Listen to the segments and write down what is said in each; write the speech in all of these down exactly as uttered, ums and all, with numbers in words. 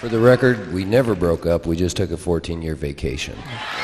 For the record, we never broke up. We just took a fourteen-year vacation.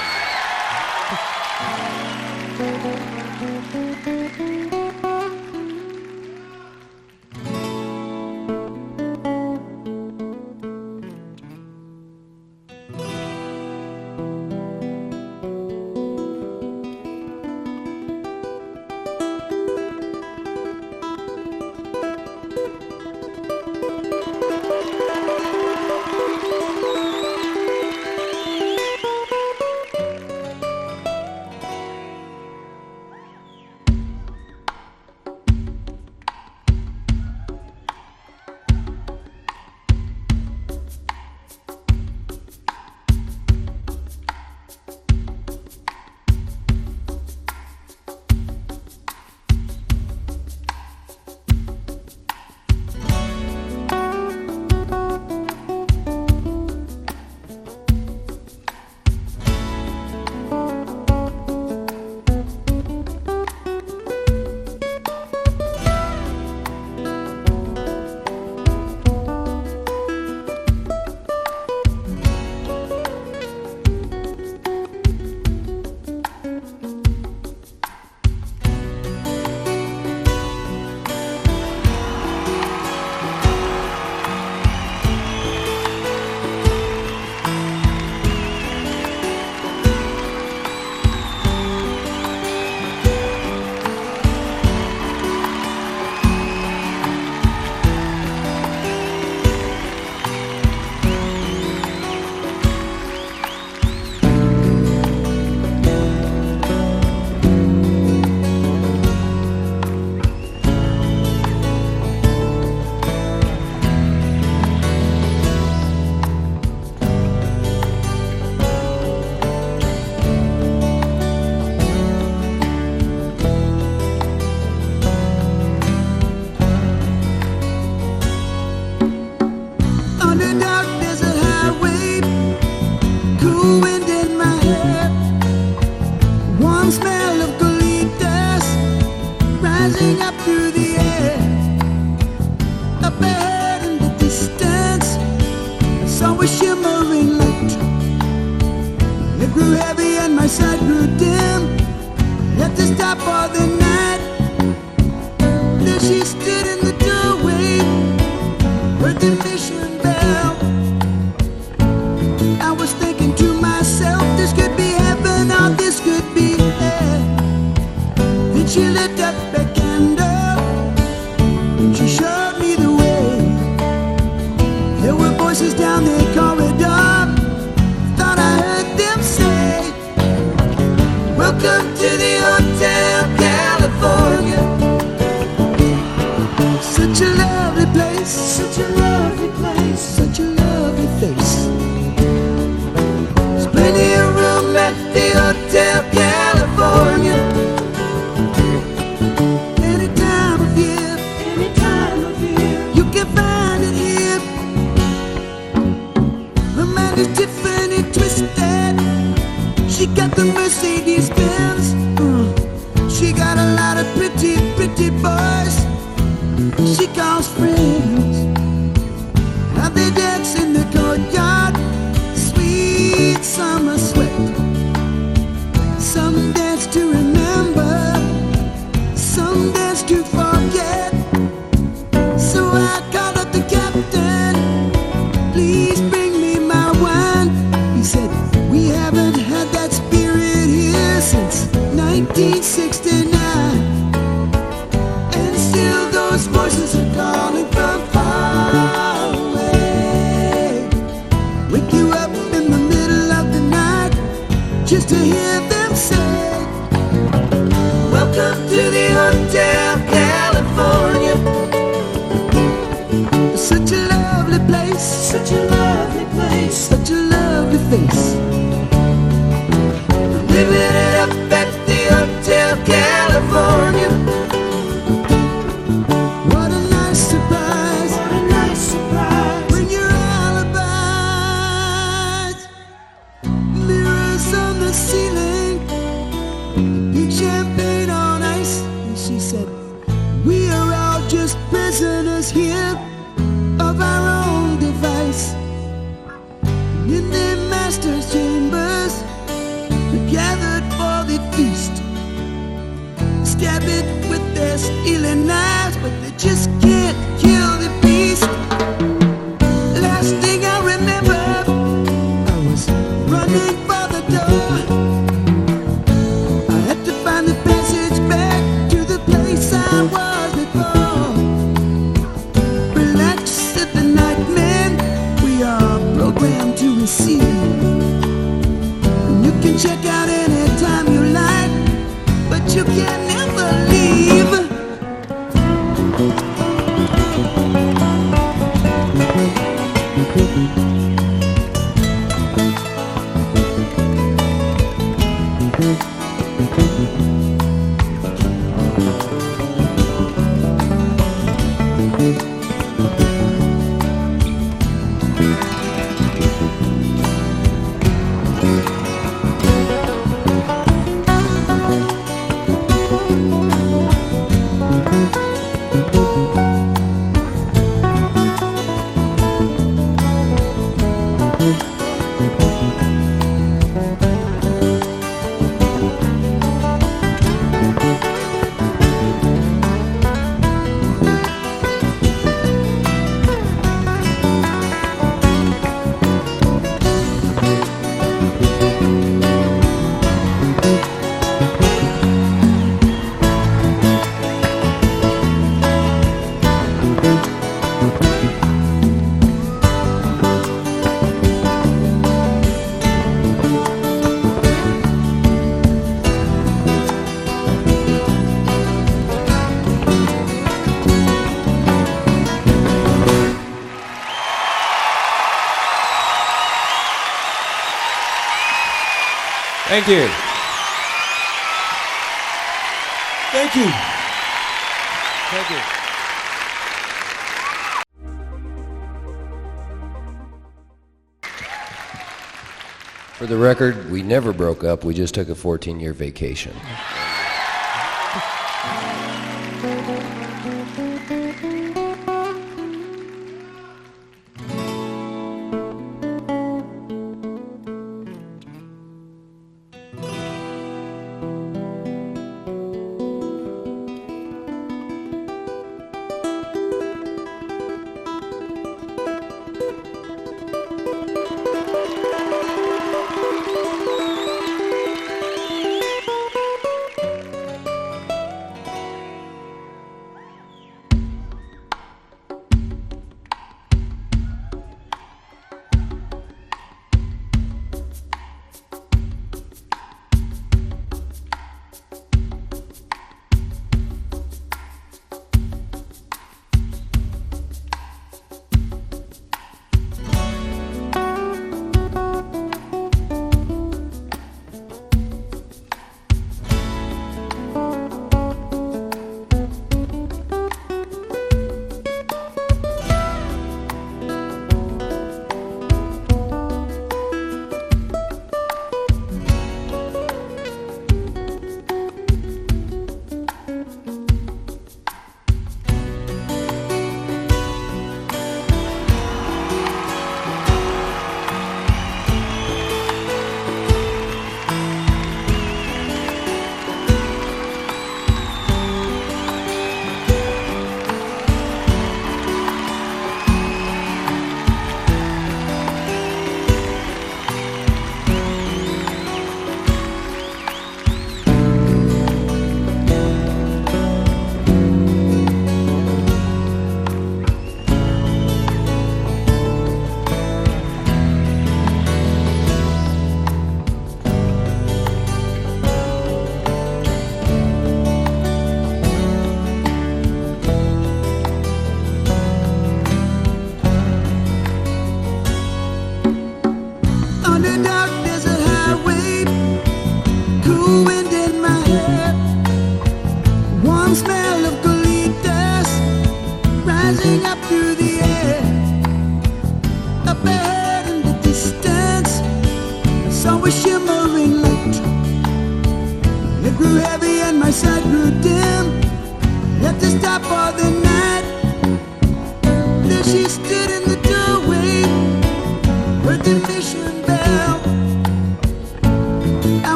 Up through the air, up ahead in the distance, I saw a shimmering light. It grew heavy and my sight grew dim. I had to stop for the night. There she stood in the doorway, heard the mission bell. I was thinking to myself, this could be heaven or this could be hell. Then she lit up a candle, she showed me the way. There were voices down the corridor, thought I heard them say, welcome to the Hotel California. Such a lovely place, such a lovely place, such a lovely face. There's plenty of room at the Hotel California. Tiffany twisted, she got the Mercedes Benz. Mm. She got a lot of pretty, pretty boys she calls friends. How they dance in the courtyard, sweet summer sweat. Some dance to remember, some dance to forget. So I called up the captain, please bring he said, we haven't had that spirit here since nineteen sixty-nine. And still those voices are calling from far away. Wake you up in the middle of the night just to hear them say, welcome to the Hotel California. Such a lovely place, such a lovely place, such a lovely face. Living it up at the Hotel California. What a nice surprise, what a nice surprise, when your alibis, mirrors on the ceiling, big champagne on ice. And she said, we are all just prisoners here of our own device. stealing knives, but they just can't kill the beast. Last thing I remember, I was running for the door. I had to find the passage back to the place I was before. Relax, said the nightman, we are programmed to receive. You can check out anytime you like, but you can never leave. Thank you. Thank you. Thank you. For the record, we never broke up. We just took a fourteen-year vacation.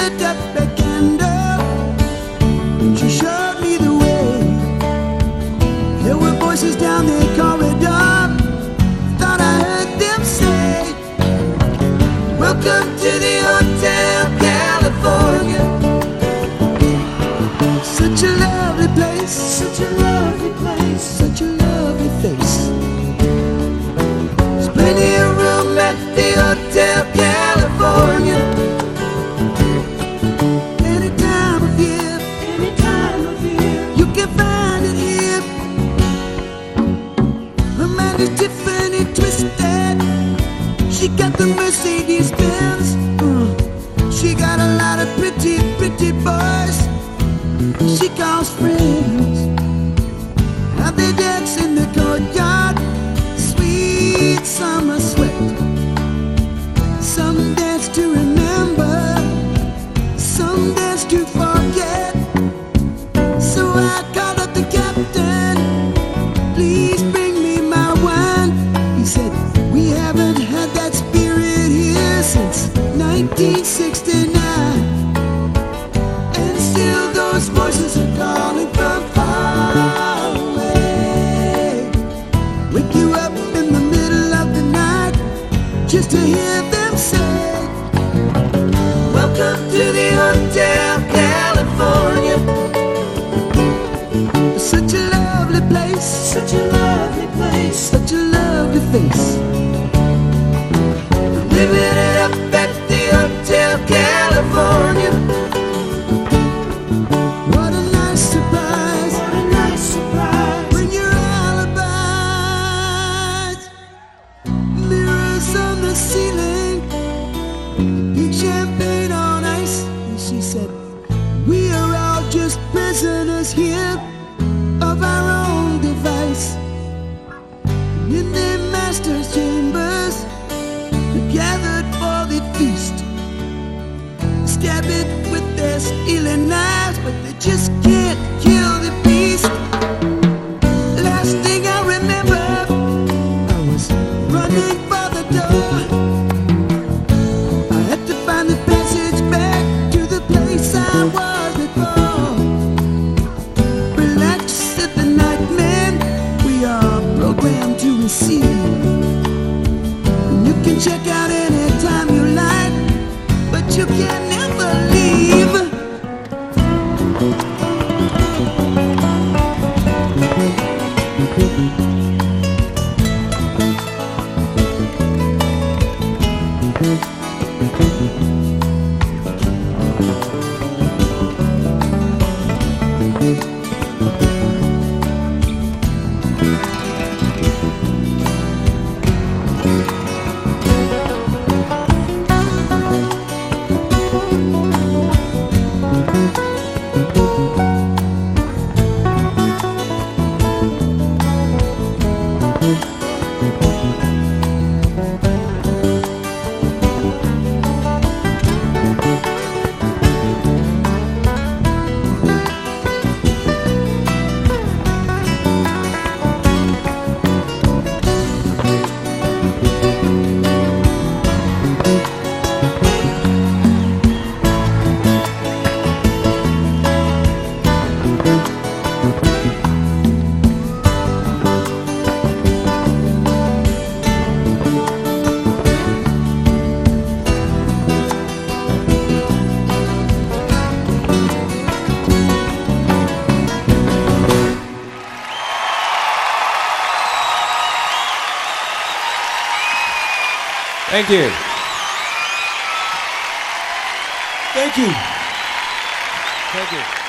lit up a candle. She showed me the way. There were voices down the corridor. Thought I heard them say, welcome to the Hotel California. Such a lovely place, such a lovely place, such a lovely face. There's plenty of room at the Hotel California. Any time of year, any time of year, you can find it here. Her mind is Tiffany twisted. She got the Mercedes Benz. Uh, she got a lot of pretty, pretty boys she calls friends. How they dance in the courtyard, sweet summer sweat. Some dance to remember, some dance to forget. So I called up the captain, please bring me my wine. He said, we haven't had that spirit here since nineteen sixty-nine. And still those voices are calling from far away. Wake you up in the middle of the night just to hear them say, welcome to the Hotel California. Such a lovely place, such a lovely place, such a lovely face. Living it up at the Hotel California. What a nice surprise, what a nice surprise. Bring your alibis. Mirrors on the ceiling, pink champagne on ice. And she said, we are all just prisoners here of our own device. And in their master's chambers, they're gathered for the feast. Stab it with their stealing knives, but they just can't kill the beast. Last thing I remember, I was running for the door. I had to find the passage back to the place I was before. Relax, said the nightman, we are programmed to receive. And you can check out anytime you like, but you can never leave. Thank you. Thank you. Thank you.